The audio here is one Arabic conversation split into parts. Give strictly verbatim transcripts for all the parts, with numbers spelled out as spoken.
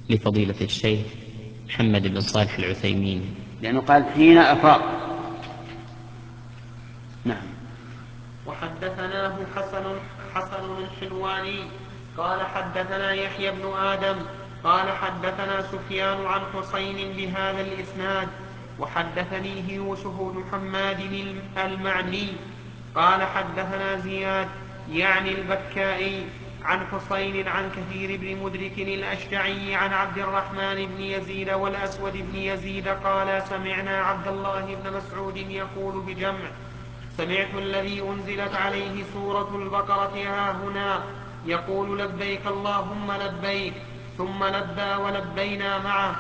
لفضيلة الشيخ محمد بن صالح العثيمين، لأنه قال حين أفاق. نعم. وحدثناه حسن حسن الحلواني قال حدثنا يحيى بن آدم قال حدثنا سفيان عن حسين بهذا الإسناد وحدثنيه يوسف بن حماد المعني قال حدثنا زياد يعني البكائي عن حسين عن كثير بن مدرك الأشجعي عن عبد الرحمن بن يزيد والأسود بن يزيد قال سمعنا عبد الله بن مسعود يقول بجمع سمعت الذي أنزلت عليه سورة البقرة ها هنا يقول لبيك اللهم لبيك ثم لبى ولبينا معه.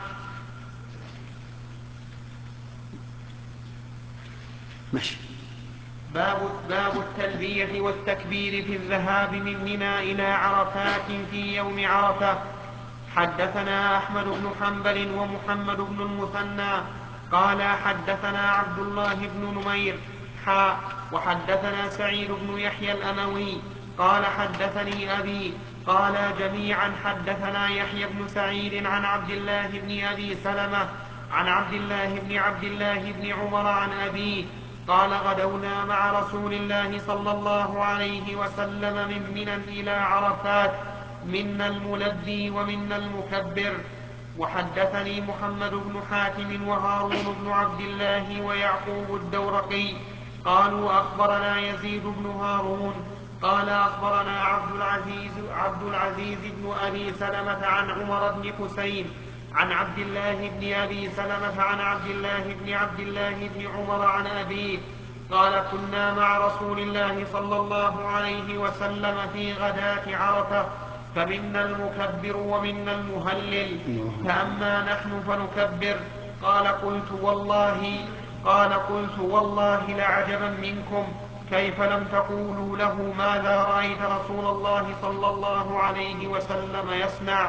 ماشي. باب, باب التلبية والتكبير في الذهاب من منى إلى عرفات في يوم عرفة. حدثنا أحمد بن حنبل ومحمد بن المثنى قال حدثنا عبد الله بن نمير حاء وحدثنا سعيد بن يحيى الأموي قال حدثني أبي قال جميعا حدثنا يحيى بن سعيد عن عبد الله بن أبي سلمة عن عبد الله بن عبد الله بن عمر عن أبيه قال غدونا مع رسول الله صلى الله عليه وسلم من منى إلى عرفات منا الملبي ومنا المكبر. وحدثني محمد بن حاتم وهارون بن عبد الله ويعقوب الدورقي قالوا أخبرنا يزيد بن هارون قال أخبرنا عبد العزيز, عبد العزيز بن أبي سلمة عن عمر بن حسين عن عبد الله بن أبي سلمة عن عبد الله بن عبد الله بن عمر عن أبيه قال كنا مع رسول الله صلى الله عليه وسلم في غداة عرفة فمنا المكبر ومنا المهلل فأما نحن فنكبر قال قلت والله قال قلت والله لعجبا منكم كيف لم تقولوا له ماذا رأيت رسول الله صلى الله عليه وسلم يصنع.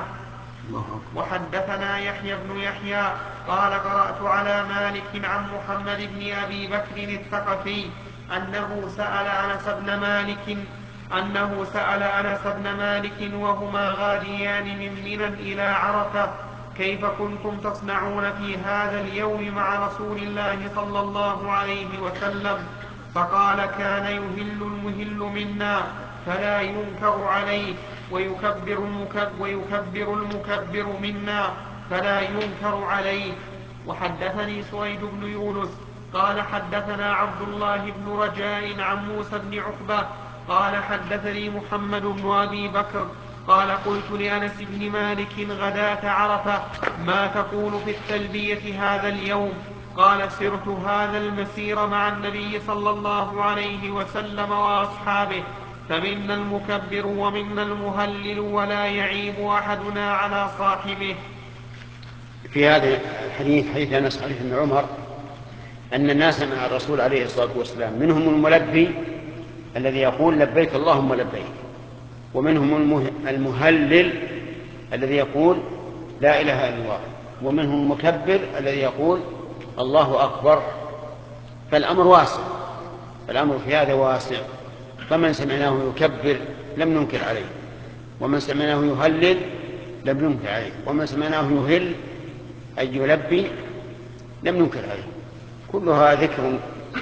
وحدثنا يحيى بن يحيى قال قرأت على مالك عن محمد بن أبي بكر الثقفي أنه سأل أنس بن مالك أنه سأل أنس بن مالك وهما غاديان من منى إلى عرفة كيف كنتم تصنعون في هذا اليوم مع رسول الله صلى الله عليه وسلم فقال كان يهل المهل منا فلا ينكر عليه ويكبر المكبر, ويكبر المكبر منا فلا ينكر عليه. وحدثني سويد بن يونس قال حدثنا عبد الله بن رجاء عن موسى بن عقبة قال حدثني محمد بن أبي بكر قال قلت لأنس بن مالك غداة عرفة ما تقول في التلبية هذا اليوم قال سرت هذا المسير مع النبي صلى الله عليه وسلم وأصحابه فمنا المكبر ومنا المهلل ولا يعيب أحدنا على صاحبه. في هذا الحديث حديث أنس حديث ابن عمر أن الناس مع الرسول عليه الصلاة والسلام منهم الملبي الذي يقول لبيك اللهم لبيك ومنهم المهلل الذي يقول لا إله إلا الله ومنهم المكبر الذي يقول الله أكبر. فالأمر واسع الأمر في هذا واسع فمن سمعناه يكبر لم ننكر عليه ومن سمعناه يهلل لم ننكر عليه ومن سمعناه يهل أي يلبي لم ننكر عليه. كلها ذكر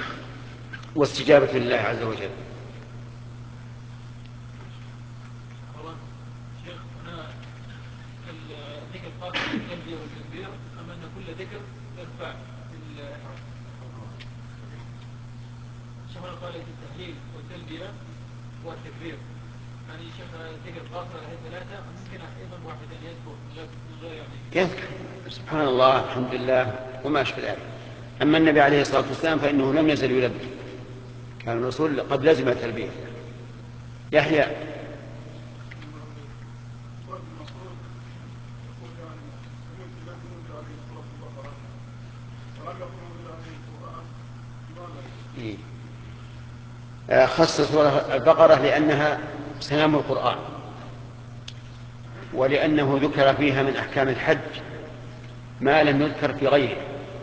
واستجابة لله عز وجل. قال التهليل والتلبية والتكبير يعني شيخ ذكر قاصر هي ثلاثة ممكن أيضا واحدا يذكر من غير يعني يذكر سبحان الله الحمد لله وما أشبه ذلك. أما النبي عليه الصلاة والسلام فإنه لم يزل يلبي كان الرسول قد لزم التلبية. يحيى خص سورة البقرة لأنها سلام القرآن ولأنه ذكر فيها من أحكام الحج ما لم يذكر في غيره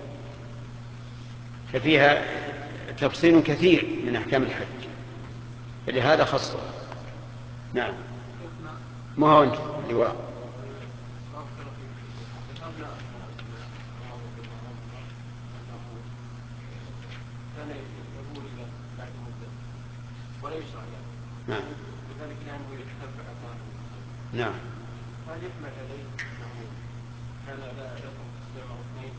ففيها تفصيل كثير من أحكام الحج فلهذا خصه. نعم ما هو أنت اللواء كان يقول إذا بعد مدة ولا يشرع له. نعم. لذلك لأنه يتتبع أثاره. نعم. هل يحمل عليه أنه كان لا يصوم استمر اثنين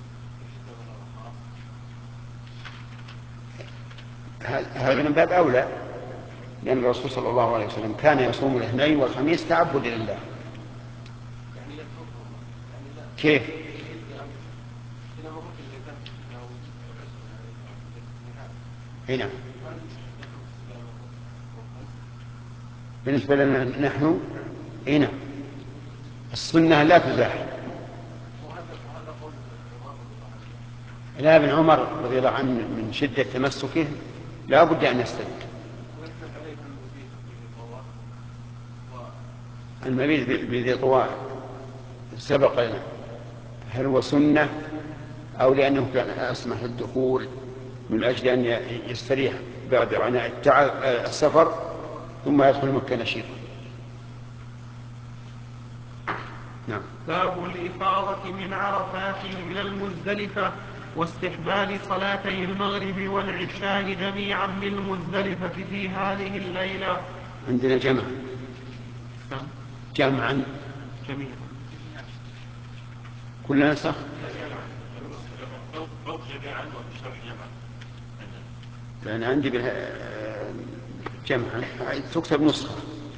هذا من باب أولى، لأن الرسول صلى الله عليه وسلم كان يصوم الاثنين والخميس تعبدا لله. كيف؟ هنا بالنسبة لنا نحن هنا السنة لا تزاح. لا، ابن عمر رضي الله عنه من شدة تمسكه لا بد أن يستدل. المبيت بذي طوال سبق لنا، هل هو سنة أو لأنه كان أسمح الدخول من أجل أن يستريح بعد عناء التعب السفر ثم يدخل مكة نشيطا. نعم. باب الإفاضة من عرفات إلى المزدلفة واستحباب صلاتي المغرب والعشاء جميعا بالمزدلفة في هذه الليلة. عندنا جمع جمعا جميعا كلنا نسخ لأن عندي جمعا تكتب نسخة.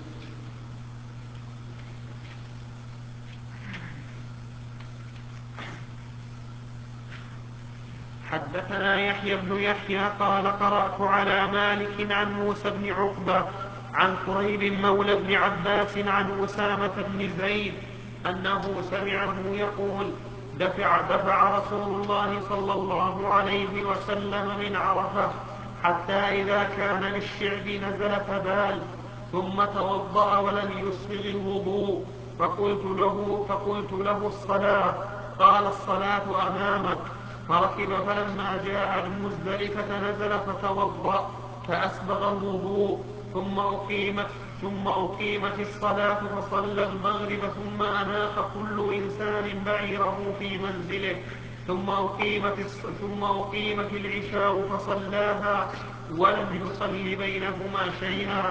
حدثنا يحيى بن يحيى قال قرأت على مالك عن موسى بن عقبة عن قريب مولى بن عباس عن أسامة بن زيد أنه سمعه يقول دفع, دفع رسول الله صلى الله عليه وسلم من عرفة حتى إذا كان للشعب نزل فبال ثم توضأ ولم يسبغ الوضوء فقلت له, فقلت له الصلاة قال الصلاة أمامك فركب فلما جاء المزدلفة نزل فتوضأ فأسبغ الوضوء ثم أقيمت, ثم أقيمت الصلاة فصلى المغرب ثم أناخ كل إنسان بعيره في منزله ثم أقيمت, ثم أقيمت العشاء فصلاها ولم يصل بينهما شيئا.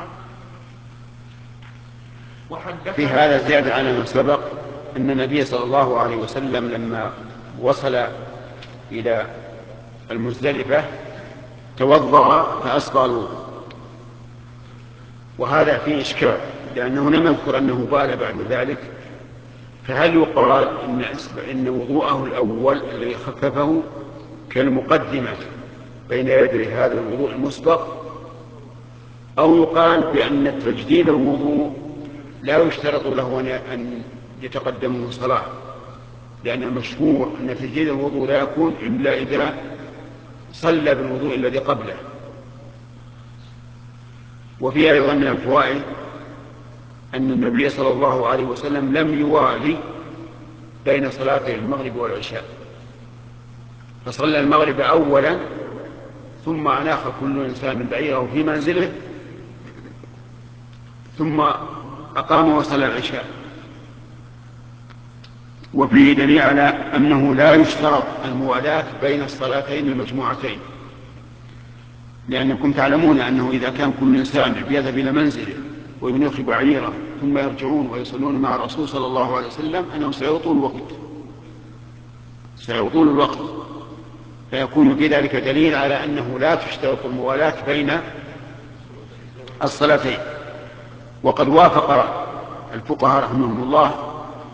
في هذا زيادة على ما سبق أن النبي صلى الله عليه وسلم لما وصل إلى المزدلفة توضأ فأسبغ الوضوء، وهذا فيه إشكال لأنه لم يذكر أنه بال بعد ذلك، فهل يقال إن, إن وضوءه الأول الذي خففه كالمقدمة بين يدي هذا الوضوء المسبق، أو يقال بأن تجديد الوضوء لا يشترط له أن يتقدمه صلاة، لأن المشهور أن تجديد الوضوء لا يكون إلا إذا صلى بالوضوء الذي قبله. وفي أيضا من الفوائد أن النبي صلى الله عليه وسلم لم يوالي بين صلاتي المغرب والعشاء، فصلى المغرب أولا ثم أناخ كل إنسان بعيره في منزله ثم أقام وصلى العشاء. وفيه دليل على أنه لا يشترط الموالاة بين الصلاتين المجموعتين، لأنكم تعلمون أنه إذا كان كل إنسان يذهب إلى منزله وينيخ بعيره ثم يرجعون ويصلون مع الرسول صلى الله عليه وسلم أنهم سيطول الوقت سيطول الوقت فيكون في ذلك دليل على أنه لا تشترط الموالاة بين الصلاتين. وقد وافق الفقهاء رحمهم الله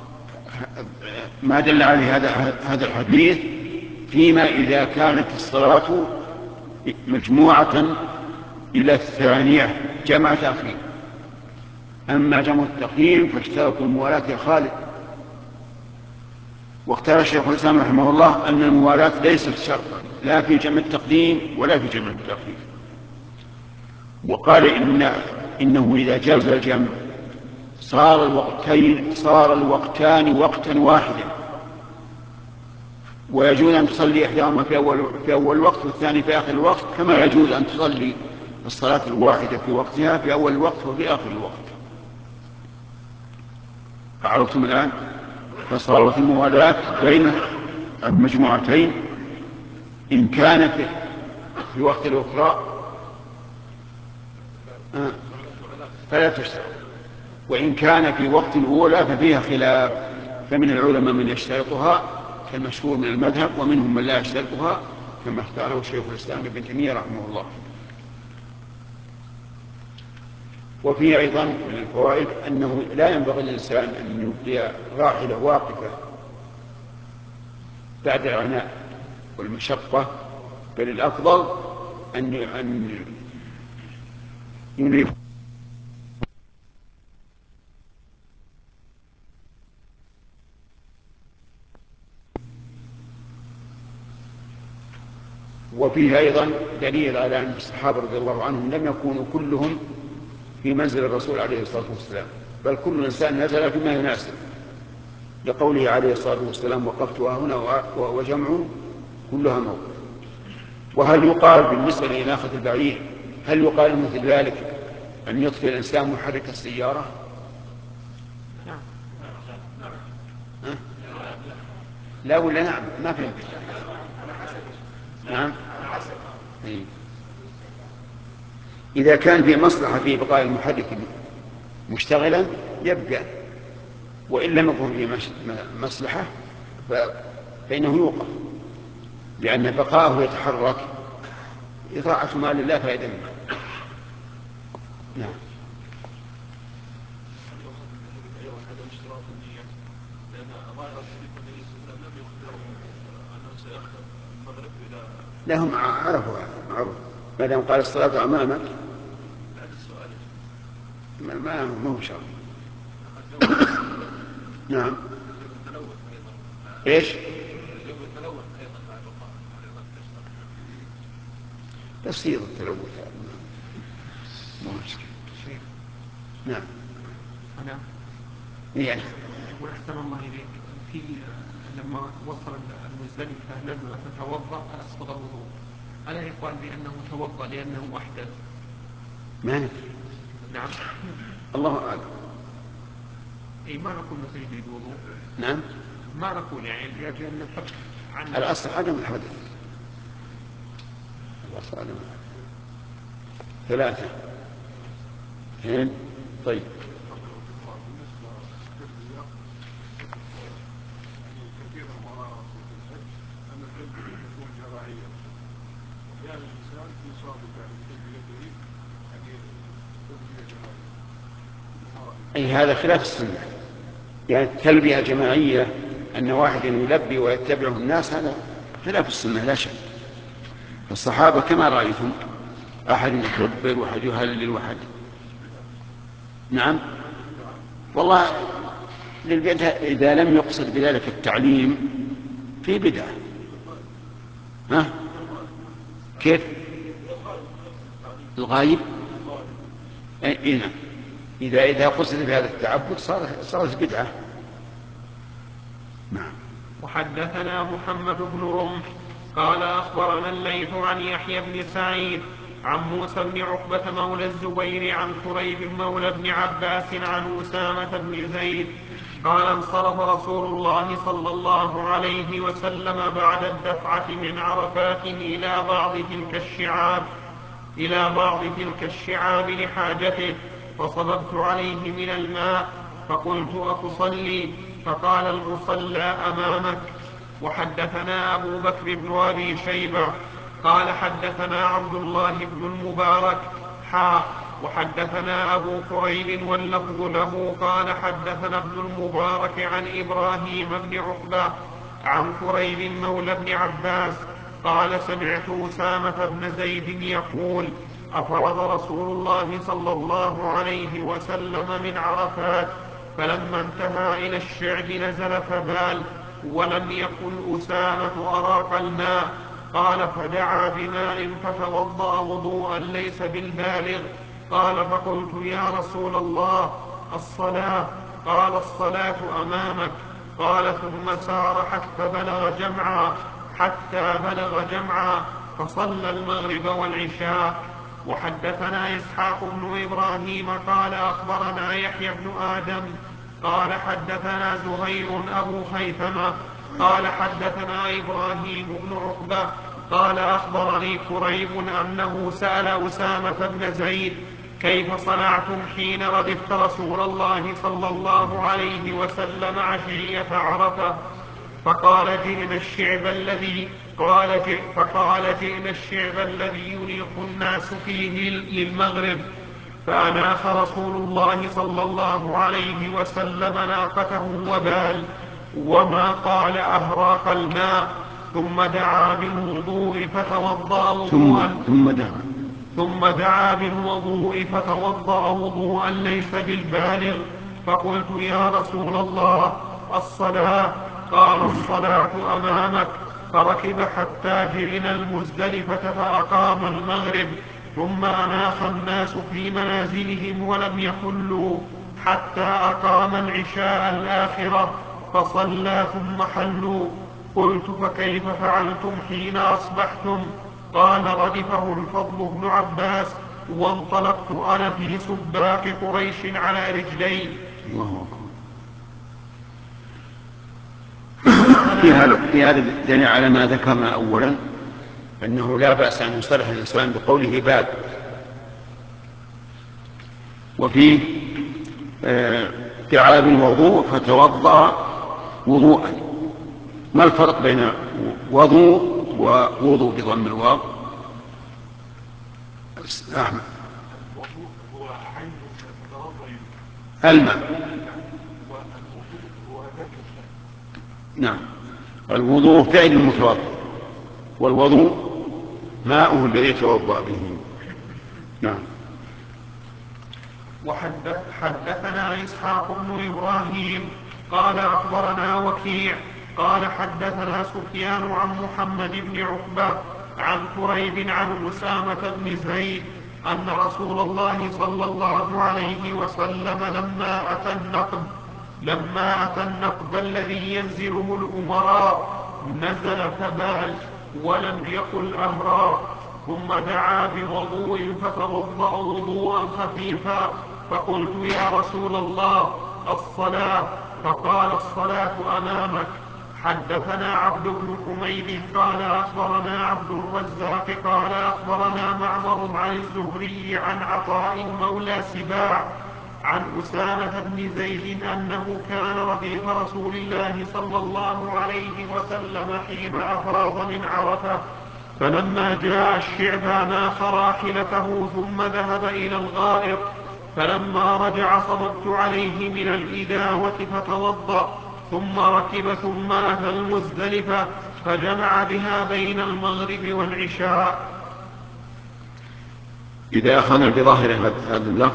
ما دل عليه هذا هذا الحديث فيما إذا كانت الصلاة مجموعة إلى الثانية جمع تأخير. أما جمع التقييم فاشترط الموالاة يا خالد. واختار الشيخ الإسلام رحمه الله أن الموالاة ليست شرطا لا في جمع التقديم ولا في جمع التأخير، وقال إن إنه إذا جاز الجمع صار الوقتين صار الوقتان وقتا واحدا، ويجوز أن تصلي إحداهما في أول في أول الوقت والثاني في آخر الوقت، كما يجوز أن تصلي الصلاة الواحدة في وقتها في أول الوقت وفي آخر الوقت. عرفتم الآن؟ فصارت الموالاة بين المجموعتين إن كانت في وقت الأخرى آه. فلا تشترط، وإن كان في وقت الأولى ففيها خلاف، فمن العلماء من يشترطها كالمشهور من المذهب، ومنهم من لا يشترطها كما اختاره شيخ الإسلام ابن تيمية رحمه الله. وفيه أيضا من الفوائد أنه لا ينبغي للإنسان أن يبقي راحلة واقفة بعد العناء والمشقة، بل الأفضل أن أن ينيب. وفيه أيضا دليل على أن الصحابة رضي الله عنهم لم يكونوا كلهم في منزل الرسول عليه الصلاة والسلام، بل كل إنسان نزل فيما يناسب، لقوله عليه الصلاة والسلام وقفت هنا وجمع كلها موقف. وهل يقال بالنسبة لإناخة البعير، هل يقال مثل ذلك أن يطفئ الإنسان محرك السيارة؟ أه؟ لا ولا نعم؟ ما فهمت. نعم. إذا كان في مصلحة في بقاء المحرك مشتغلا يبقى، وإن لم يكن في مصلحة فإنه يوقف، لأن بقاءه يتحرك إضاعة مال الله فائدة منه. نعم. لهم عرفوا عرفوا ما دام قال الصلاة أمامك ما ما هو شرط. نعم. ايش؟ بسيط التلوث مو مشكلة. نعم. أنا يعني وأحسن الله إليك، في لما وصل المزدلفة لما فتوضأ أسقط الوضوء، ألا يقال بأنه توضأ لأنه أحدث؟ ما ندري. نعم. الله أعلم. أي ما نقول نسيب الوضوء. نعم. ما نقول يعني لأن الحدث عن الأصل عدم الحدث. الأصل عدم الحدث. ثلاثة. اثنين. طيب. أي هذا خلاف السنة، يعني التلبية جماعية أن واحد يلبي ويتبعه الناس هذا خلاف السنة لا شك. الصحابة كما رأيتم أحد يكبر وأحد يهلل وأحد. نعم. والله للبدعة إذا لم يقصد بذلك التعليم في بدعة. ها كيف الغايب؟ أي نعم. إذا إذا قصد بهذا التعبد صارت صارت بدعة. نعم. وحدثنا محمد بن رمح قال أخبرنا الليث عن يحيى بن سعيد عن موسى بن عقبة مولى الزبير عن كريب مولى بن عباس عن أسامة بن زيد قال انصرف رسول الله صلى الله عليه وسلم بعد الدفعة من عرفات إلى بعض تلك الشعاب إلى بعض تلك الشعاب لحاجته، فصببت عليه من الماء فقلت أتصلي؟ فقال المصلى أمامك. وحدثنا أبو بكر بن أبي شيبة قال حدثنا عبد الله بن المبارك حا وحدثنا أبو كريب واللفظ له قال حدثنا ابن المبارك عن إبراهيم بن عقبة عن كريب مولى بن عباس قال سمعت أسامة بن زيد يقول أفرض رسول الله صلى الله عليه وسلم من عرفات، فلما انتهى إلى الشعب نزل فبال، ولم يكن أسامة أراق الماء. قال فدعا بماء فتوضأ وضوءا ليس بالبالغ. قال فقلت يا رسول الله الصلاة؟ قال الصلاة أمامك. قال ثم سار حتى بلغ جمعا حتى بلغ جمعا فصلى المغرب والعشاء. وحدثنا إسحاق بن إبراهيم قال أخبرنا يحيى بن آدم قال حدثنا زهير أبو خيثمة قال حدثنا إبراهيم بن عقبة قال أخبرني كريب أنه سأل أسامة بن زيد كيف صنعتم حين ردفت رسول الله صلى الله عليه وسلم عشية عرفة؟ فقال جئنا الشعب الذي قال فقال جئنا الشعب الذي ينيق الناس فيه للمغرب. فأناخ رسول الله صلى الله عليه وسلم ناقته وبال وما قال أهراق الماء ثم دعا بالوضوء فتوضأ وضوءا ثم دعا ثم دعا بالوضوء فتوضأ وضوءا ليس بالبالغ. فقلت يا رسول الله الصلاة؟ قال الصلاة أمامك. فركب حتى جئنا المزدلفة فأقام المغرب ثم أناخ الناس في منازلهم ولم يحلوا حتى أقام العشاء الآخرة فصلى ثم حلوا. قلت فكيف فعلتم حين أصبحتم؟ قال ردفه الفضل بن عباس وانطلقت أنا في سباق قريش على رجلي. الله أكبر. في هذا في هذا دليل على ما ذكرنا أولا أنه لا بأس أن يصرح الإنسان بقوله باب. وفيه دعا بالوضوء فتوضأ وضوءا. ما الفرق بين وضوء ووضوء بضم الواو؟ أحمد. الماء. نعم. الوضوء فعل المتوضئ والوضوء ماؤه الذي يتوضأ به. نعم. وحدثنا إسحاق بن إبراهيم قال أخبرنا وكيع قال حدثنا سفيان عن محمد بن عقبة عن كريب عن أسامة بن زيد أن رسول الله صلى الله عليه وسلم لما أتى النقب لما أتى النقب الذي ينزله الأمراء نزل فبال ولم يقل أهرا ثم دعا بوضوء فتوضأ وضوءا خفيفا. فقلت يا رسول الله الصلاة؟ فقال الصلاة أمامك. حدثنا عبد بن حميد قال أخبرنا عبد الرزاق قال أخبرنا معمر عن الزهري عن عطاء مولى سباع عن أسامة بن زيد أنه كان رديف رسول الله صلى الله عليه وسلم حين أفرغ من عرفة فلما جاء الشعب ناخ راحلته ثم ذهب إلى الغائط فلما رجع صببت عليه من الإداوة فتوضأ ثم ركب ثم أتى المزدلفة فجمع بها بين المغرب والعشاء. إذا أخذنا بظاهر هذا اللفظ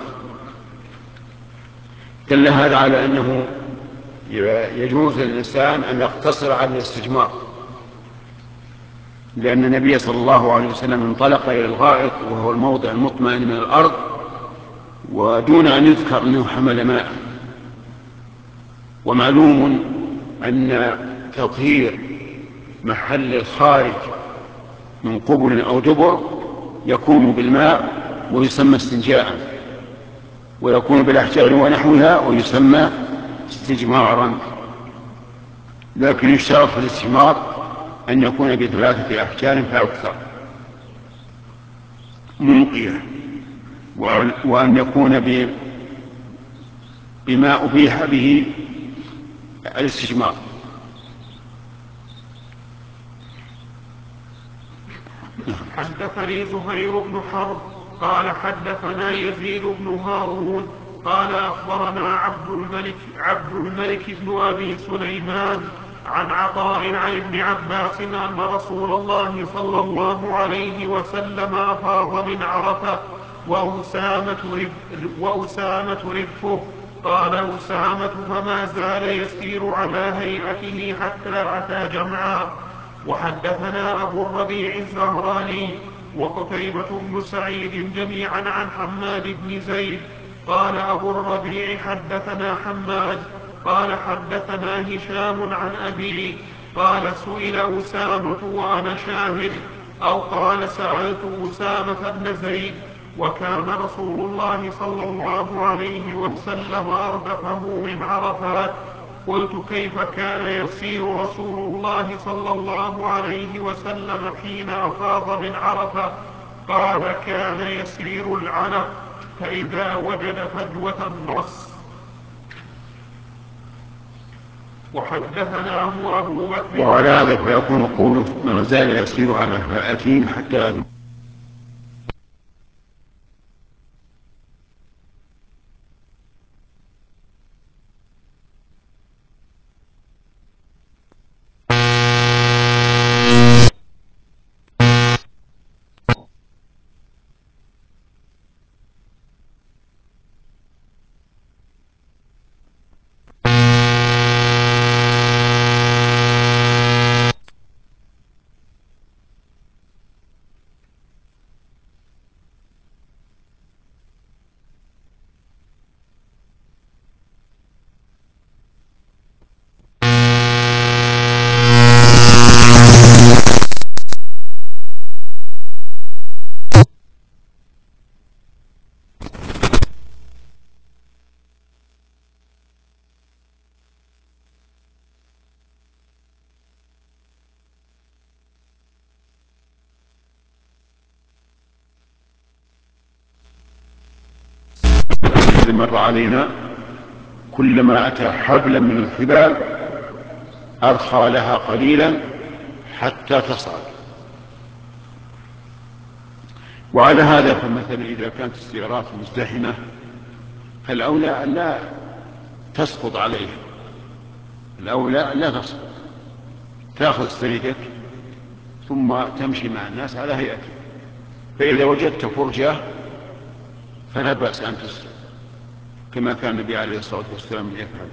دل هذا على أنه يجوز للإنسان أن يقتصر على الاستجمار، لأن النبي صلى الله عليه وسلم انطلق إلى الغائط وهو الموضع المطمئن من الأرض ودون أن يذكر أنه حمل ماء. ومعلوم أن تطهير محل الخارج من قبل أو دبر يكون بالماء ويسمى استنجاء، ويكون بالأحجار ونحوها ويسمى استجمارا. لكن يشترط في الاستجمار أن يكون بثلاثة أحجار فأكثر منقية، وأن يكون بما أبيح به الاستجمار. حدثني زهير بن حرب قال حدثنا يزيد بن هارون قال أخبرنا عبد الملك, عبد الملك بن أبي سليمان عن عطاء عن ابن عباس أن رسول الله صلى الله عليه وسلم أفاض من عرفة وأسامة, رف وأسامة رفه. قال أسامة فما زال يسير على هيئته حتى أتى جمعا. وحدثنا أبو الربيع الزهراني وقتيبة بن سعيد جميعا عن حماد بن زيد قال أبو الربيع حدثنا حماد قال حدثنا هشام عن أبيه قال سئل أسامة وأنا شاهد أو قال سألت أسامة بن زيد وكان رسول الله صلى الله عليه وسلم أردفه من عرفات. قلت كيف كان يسير رسول الله صلى الله عليه وسلم حين أفاض من عرفة؟ قال كان يسير العنق فإذا وجد فجوة نص. وحدثناه أبو بكر. وعلى هذا فيكون قوله ما زال يسير على فأتين حتى مر علينا كلما أتى حبلا من الحبال أرخى لها قليلا حتى تصعد. وعلى هذا فمثلا إذا كانت السيارات مزدحمة فالأولى أن لا تسقط عليها، الأولى أن لا تسقط، تأخذ سريرك ثم تمشي مع الناس على هيئتك، فإذا وجدت فرجة فلا بأس أن تسقط كما كان النبي عليه الصلاة والسلام يفعل.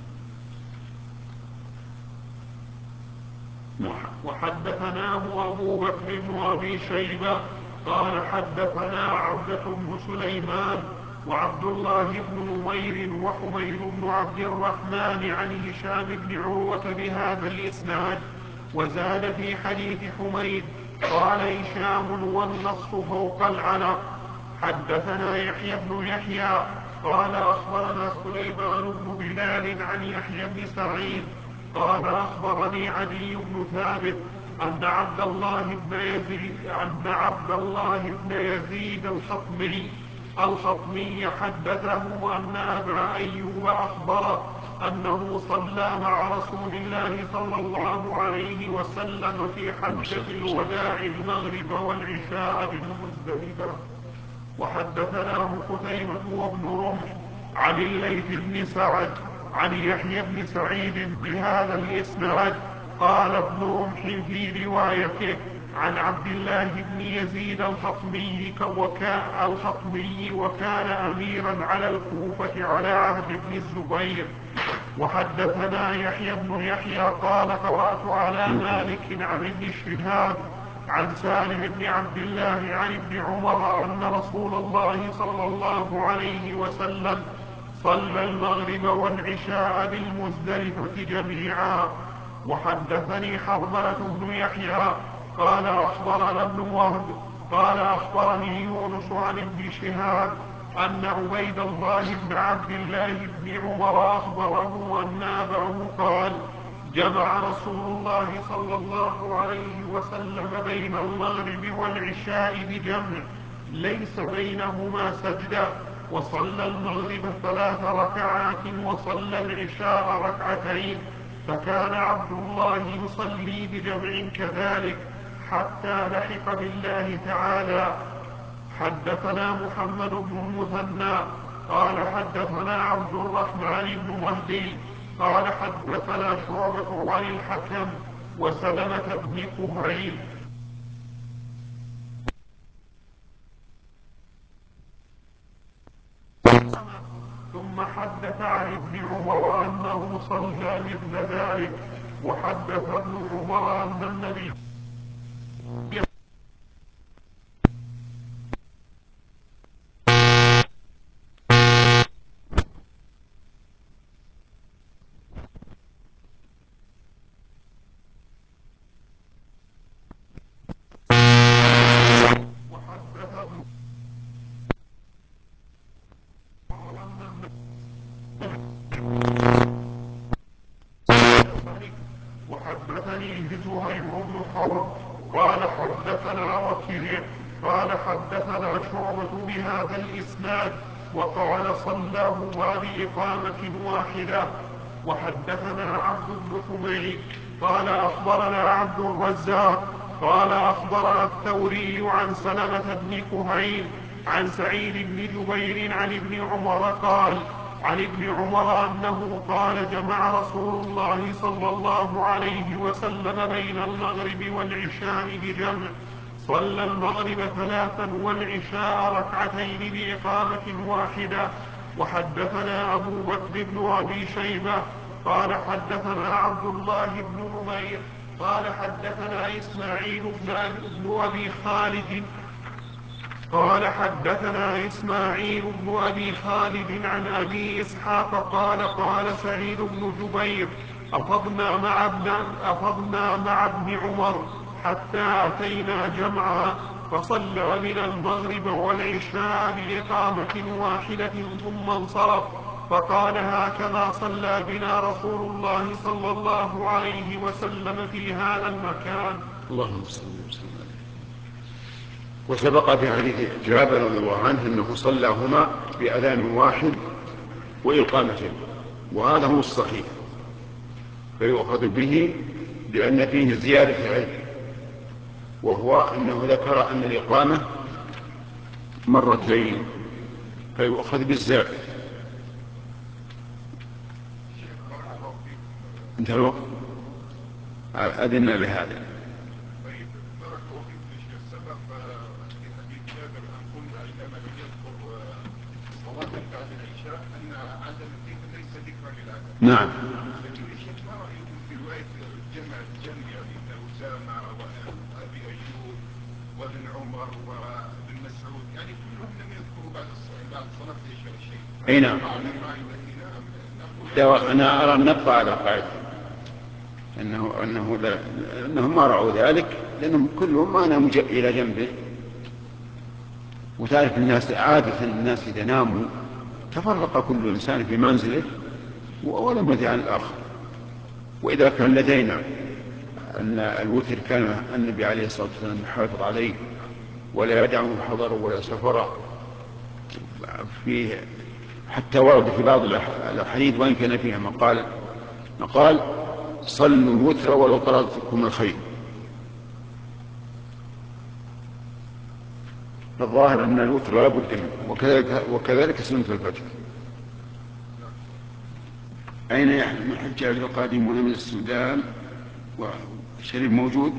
وحدثناه أبو بكر وأبي شيبة قال حدثنا عبدة بن سليمان وعبد الله بن نمير وحميد بن عبد الرحمن عن هشام بن عروة بهذا الإسناد، وزاد في حديث حميد قال هشام والنص فوق العنق. حدثنا يحيى بن يحيى قال أخبرنا سليمان بن بلال عن يحيى بن سعيد قال أخبرني علي بن ثابت أن عبد الله بن يزيد أن عبد الله بن يزيد الخطمي الخطمي حدثه أن أبا أيوب أخبره أنه صلى مع رسول الله صلى الله عليه وسلم في حجة الوداع المغرب والعشاء بالمزدلفة. وحدثناه قتيبة وابن رمح عن الليث بن سعد عن يحيى بن سعيد بهذا الإسناد. قال ابن رمح في روايته عن عبد الله بن يزيد الخطمي وكان الخطمي وكان أميرا على الكوفة على عهد ابن الزبير. وحدثنا يحيى بن يحيى قال قرأت على مالك عن ابن شهاب عن سالم بن عبد الله عن ابن عمر أن رسول الله صلى الله عليه وسلم صلى المغرب والعشاء بالمزدلفة جميعا. وحدثني حرملة بن يحيى قال أخبرنا ابن وهب قال أخبرني يونس عن ابن شهاب أن عبيد الله بن عبد الله بن عمر أخبره أن أباه قال جمع رسول الله صلى الله عليه وسلم بين المغرب والعشاء بجمع ليس بينهما سجدة، وصلى المغرب ثلاث ركعات وصلى العشاء ركعتين، فكان عبد الله يصلي بجمع كذلك حتى لحق بالله تعالى. حدثنا محمد بن المثنى قال حدثنا عبد الرحمن بن مهدي قال حدثنا شعبة عن الحكم وسلمة بن كهيل ثم حدث عن ابن عمر أنه صلى مثل ذلك. وحدث ابن عمر أن النبي وحدثني زهير بن حرب قال حدثنا وكيع قال حدثنا شعبة بهذا الإسناد وقال صلاهما بإقامة واحدة. وحدثنا عبد بن حميد قال أخبرنا عبد الرزاق قال أخبرنا الثوري عن سلمة بن كهيل عن سعيد بن جبير عن ابن عمر قال عن ابن عمر أنه قال جمع رسول الله صلى الله عليه وسلم بين المغرب والعشاء بجمع صلى المغرب ثلاثا والعشاء ركعتين بإقامة واحدة. وحدثنا أبو بكر بن أبي شيبة قال حدثنا عبد الله بن نمير قال حدثنا إسماعيل بن أبي خالد قال حدثنا إسماعيل بن أبي خالد عن أبي إسحاق قال قال سعيد بن جبير أفضنا مع ابن, أفضنا مع ابن عمر حتى أتينا جمعا فصلى بنا المغرب والعشاء بإقامة واحدة ثم انصرف فقال هكذا صلى بنا رسول الله صلى الله عليه وسلم في هذا المكان. اللهم صل وسلم. وسبق في حديث جابر رضي الله عنه أنه صلاهما بأذان واحد وإقامة، وهذا هو الصحيح فيؤخذ به لأن فيه زيادة علم، وهو أنه ذكر أن الإقامة مرتين فيؤخذ بالزائد. انتهى الوقت، أذن بهذا. نعم. في رواية جمع الجمع يعني أسامة وأبي أيوب وابن عمر وابن مسعود يعني كلهم لم يذكروا بعد بعد صلاة العشاء شيء. أي نعم. أنا أرى أن نبقى على القاعدة أنه أنه لا أنهم ما رأوا ذلك لأنهم كلهم ما ناموا إلى جنبه. وتعرف الناس عادة الناس إذا ناموا تفرق كل إنسان في منزله ولم يدع عن الآخر. وإذا كان لدينا أن الوتر كان النبي عليه الصلاة والسلام يحافظ عليه ولا يدعه حضر ولا سفر فيه، حتى ورد في بعض الأحاديث وإن كان فيها مقال مقال صلوا الوتر ولو طردتكم الخير. فالظاهر أن الوتر لا بد منه، وكذلك, وكذلك سنة الفجر. أين يحرم الحجاج القادمون من السودان؟ والشريف موجود.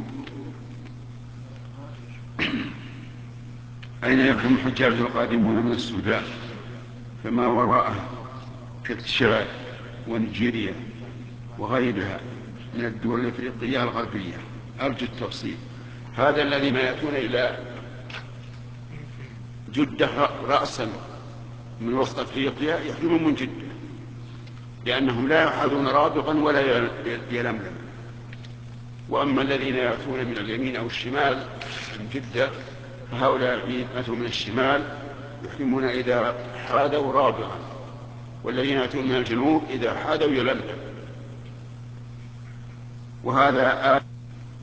أين يحرم الحجاج القادمون من السودان فما وراءه كالتشاد ونيجيريا وغيرها من الدول الأفريقية الغربية؟ أرجو التفصيل. هذا الذين يأتون إلى جدة رأسا من وسط أفريقيا يحرمون من جدة لأنهم لا يحاذون رابغا ولا يلملم. وأما الذين يأتون من اليمين أو الشمال من جدة فهؤلاء يأتون من الشمال يحرمون إذا حاذوا رابغا، والذين يأتون من الجنوب إذا حاذوا يلملم. وهذا آه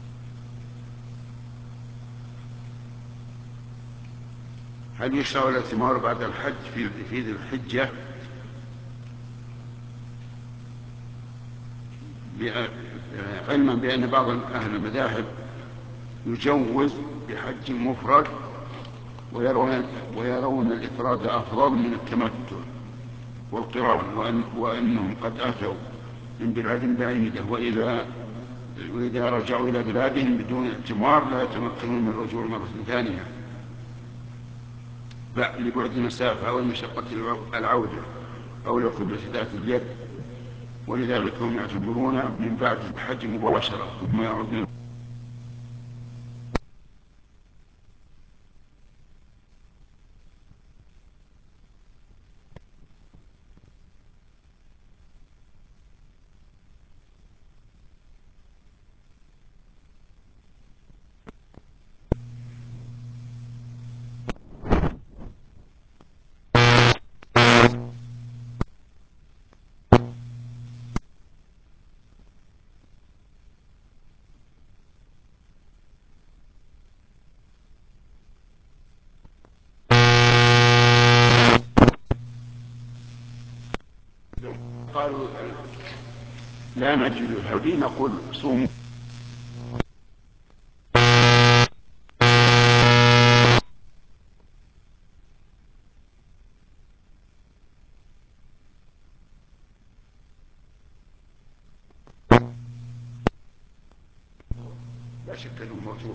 هل يشرع الاعتمار بعد الحج في ذي الحجة؟ علما بأن بعض أهل المذاهب يجوز بحج مفرد ويرون, ويرون الإفراد أفضل من التمتع والقران، وأن وأنهم قد أتوا من بلاد بعيدة وإذا, وإذا رجعوا إلى بلادهم بدون اعتمار لا يتمكنون من الرجوع مرة ثانية لبعد المسافة أو المشقة العودة أو لقبة ذات اليد، ولذلك هم يعتبرون من بعد الحج مباشرة ثم يعودون. لا نجد الهدي نقول صوموا. لا شك انه مرجوح.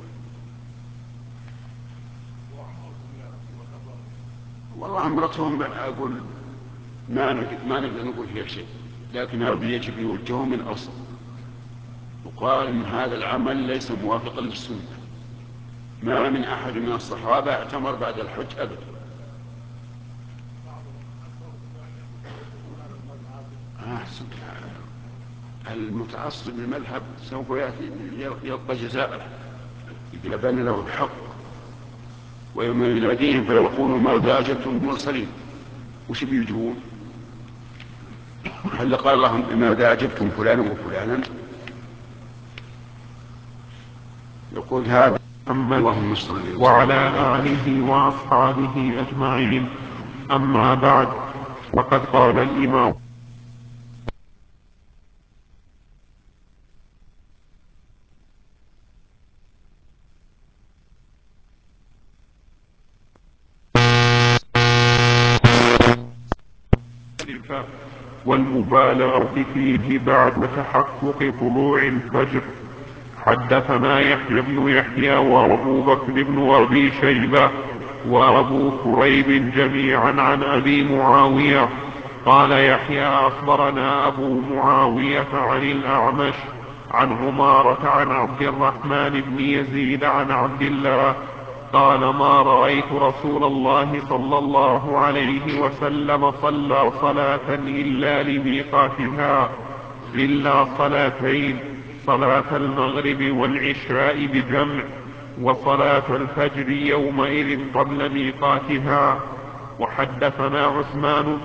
والله عمرتهم اقول ما نقدر ما نقدر نقول فيها شيء، لكن هذا يجب يوجهه من اصل، وقال ان هذا العمل ليس موافقا للسنه. ما من احد من الصحابه اعتمر بعد الحج ابدا. المتعصب للمذهب سوف ياتي يلقى جزاءه اذا بان له الحق، ويوم يناديهم فيقولوا ماذا اجبتم المرسلين. وش بيجون؟ هل قال اللهم ماذا اجبتم فلانا وفلانا؟ يقول هذا اللهم صل وعلى آله وأصحابه أجمعين. أما بعد، فقد قال الإمام والمبالغة فيه بعد تحقق طلوع الفجر. حدثنا يحيى بن يحيى وابو بكر بن ابي شيبه وابو كريب جميعا عن ابي معاويه قال يحيى اخبرنا ابو معاويه عن الاعمش عن عماره عن عبد الرحمن بن يزيد عن عبد الله قال ما رايت رسول الله صلى الله عليه وسلم صلى صلاه الا لميقاتها الا صلاتين، صلاة المغرب والعشاء بجمع، وصلاة الفجر يومئذ قبل ميقاتها. وحدثنا عثمان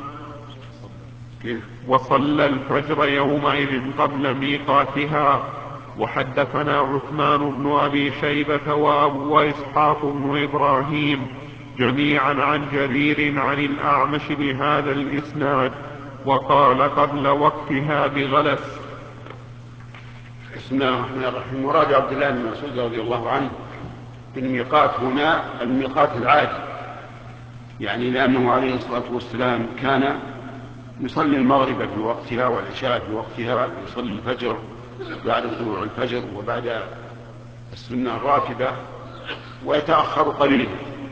وصلى الفجر يومئذ قبل ميقاتها. وحدثنا عثمان بن أبي شيبة وأبو إسحاق بن إبراهيم جميعا عن جرير عن الأعمش بهذا الإسناد، وقال قبل وقتها بغلس. بسم الله الرحمن الرحيم. مراد عبد الله بن مسعود رضي الله عنه بالميقات هنا الميقات العادي، يعني لأنه عليه الصلاة والسلام كان يصلي المغرب في وقتها والعشاء في وقتها، يصلي الفجر بعد طلوع الفجر وبعد السنة الراتبة، ويتأخر قليلا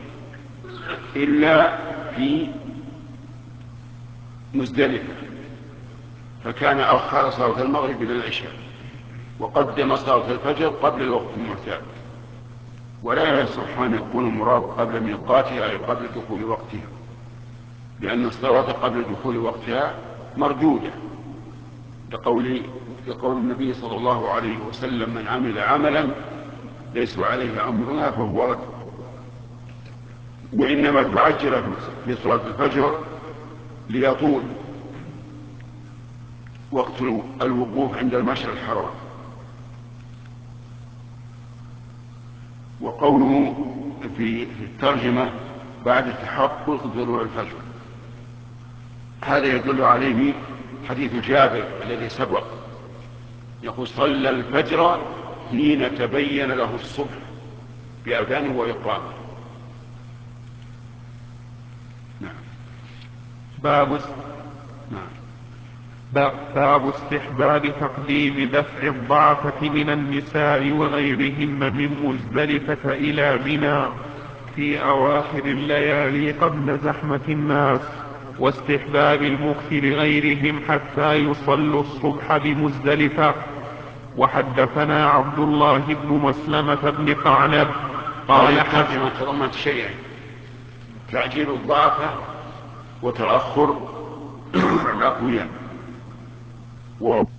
إلا في مزدلفة، فكان أخر صلاة المغرب إلى العشاء وقدم صلاة الفجر قبل الوقت المعتاد. ولا يصح أن يكون المراد قبل ميقاتها أي قبل دخول وقتها، لأن الصلاة قبل دخول وقتها مردودة، لقول لقول النبي صلى الله عليه وسلم من عمل عملا ليس عليه أمرنا فهو رد. وإنما تعجل في صلاة الفجر ليطول وقت الوقوف عند المشعر الحرام. وقوله في الترجمة بعد تحقق طلوع الفجر هذا يدل عليه حديث جابر الذي سبق، يقول صلى الفجر حين تبين له الصبح بأذانه وإقامه. نعم. باب نعم. باب استحباب تقديم دفع الضعفة من النساء وغيرهن من مزدلفة إلى منى في أواخر الليالي قبل زحمة الناس، واستحباب المكث لغيرهم حتى يصلوا الصبح بمزدلفة. وحدثنا عبد الله بن مسلمة بن قعنب قال حجم تضمنت شيئا: تعجيل الضعفة وتأخر الأقوياء.